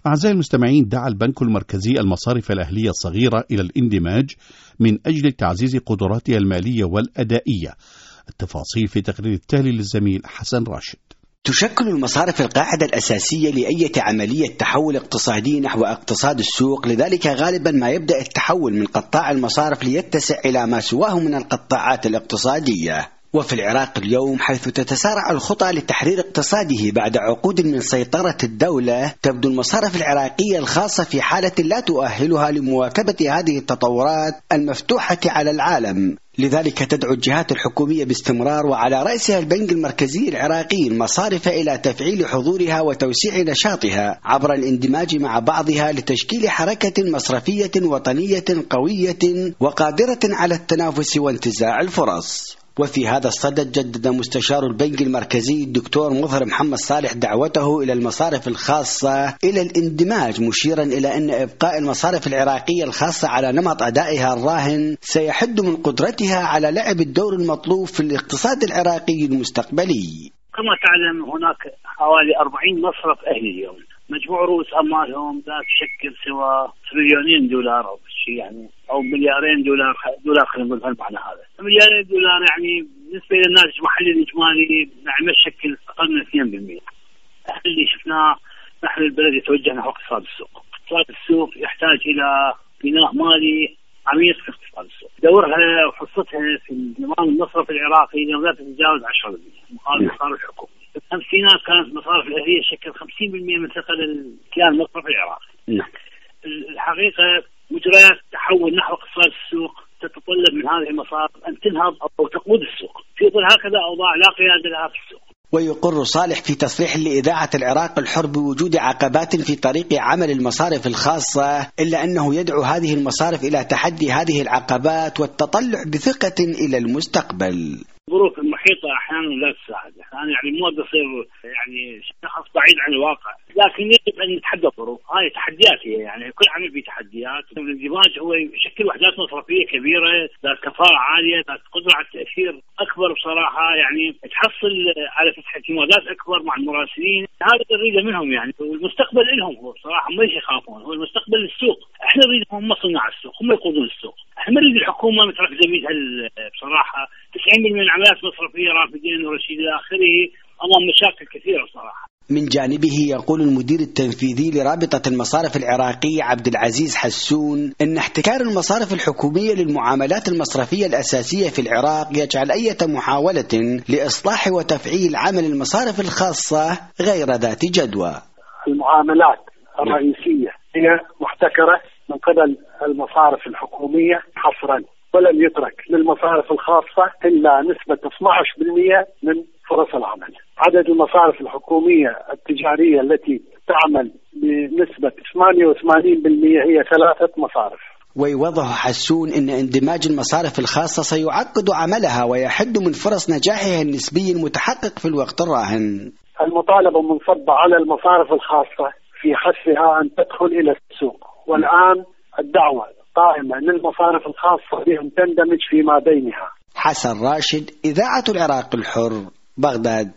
أعزائي المستمعين، دعا البنك المركزي المصارف الأهلية الصغيرة إلى الاندماج من أجل تعزيز قدراتها المالية والأدائية. التفاصيل في تقرير التالي للزميل حسن راشد. تشكل المصارف القاعدة الأساسية لأي عملية تحول اقتصادي نحو اقتصاد السوق، لذلك غالبا ما يبدأ التحول من قطاع المصارف ليتسع إلى ما سواه من القطاعات الاقتصادية. وفي العراق اليوم، حيث تتسارع الخطى لتحرير اقتصاده بعد عقود من سيطرة الدولة، تبدو المصارف العراقية الخاصة في حالة لا تؤهلها لمواكبة هذه التطورات المفتوحة على العالم. لذلك تدعو الجهات الحكومية باستمرار، وعلى رأسها البنك المركزي العراقي، المصارف إلى تفعيل حضورها وتوسيع نشاطها عبر الاندماج مع بعضها لتشكيل حركة مصرفية وطنية قوية وقادرة على التنافس وانتزاع الفرص. وفي هذا الصدد جدد مستشار البنك المركزي الدكتور مظهر محمد صالح دعوته إلى المصارف الخاصة إلى الاندماج، مشيرا إلى أن إبقاء المصارف العراقية الخاصة على نمط أدائها الراهن سيحد من قدرتها على لعب الدور المطلوب في الاقتصاد العراقي المستقبلي. كما تعلم، هناك حوالي 40 مصرف أهلي اليوم، مجموع رؤوس أموالهم لا تشكل سوى تريليونين دولار أو شيء، يعني أو مليارين دولار خلينا نقول هالمعنى هذا. مليارين دولار يعني بالنسبة للناتج المحلي الإجمالي يعني ما يشكل أقل من 2%. اللي شفناه نحن البلد يتوجه نحو اقتصاد السوق. اقتصاد السوق يحتاج إلى بناء مالي عميق في اقتصاد السوق. دورها وحصتها في النظام المصرفي العراقي لا تتجاوز 10% مقابل المصارف الحكومية. الخمسينات كانت المصارف الأهلية تشكل 50% من ثقل الكيان المصرفي العراقي. الحقيقة مجريات تحول نحو اقتصاد السوق تتطلب من هذه المصارف أن تنهض أو تقود السوق في ظل هكذا أوضاع لا قيادة لها في السوق. ويقر صالح في تصريح لإذاعة العراق الحر بوجود عقبات في طريق عمل المصارف الخاصة، إلا أنه يدعو هذه المصارف إلى تحدي هذه العقبات والتطلع بثقة إلى المستقبل. الظروف المحيطة أحيانا لا تساعد، أحيانا يعني مو بصير يعني شخص بعيد عن الواقع، لكن يجب أن نتحدى الظروف. هاي تحديات، هي يعني كل عمل فيه تحديات. الاندماج هو يشكل وحدات مصرفية كبيرة ذات كفاءة عالية، ذات قدرة على التأثير أكبر بصراحة، يعني تحصل على فتح اعتمادات أكبر مع المراسلين. هذا نريده منهم يعني، والمستقبل لهم هو بصراحة ما يخافون، هو المستقبل للسوق. احنا نريد هم صناع السوق، هم يقودون السوق. احنا نريد الحكومة متركزة بها بصراحة 90% من العمليات المصرفية رافدين ورشيد إلى آخره أمام مشاكل كثيرة صراحة. من جانبه يقول المدير التنفيذي لرابطة المصارف العراقية عبد العزيز حسون أن احتكار المصارف الحكومية للمعاملات المصرفية الأساسية في العراق يجعل أي محاولة لإصلاح وتفعيل عمل المصارف الخاصة غير ذات جدوى. المعاملات الرئيسية هي محتكرة من قبل المصارف الحكومية حصرا، ولم يترك للمصارف الخاصة إلا نسبة 12% من فرص العمل. عدد المصارف الحكومية التجارية التي تعمل بنسبة 88% هي 3 مصارف. ويوضح حسون أن اندماج المصارف الخاصة سيعقد عملها ويحد من فرص نجاحها النسبي المتحقق في الوقت الراهن. المطالبة منصبة على المصارف الخاصة في حثها أن تدخل إلى السوق، والآن الدعوة قائمة للمصارف الخاصة بأن تندمج فيما بينها. حسن راشد، إذاعة العراق الحر، بغداد.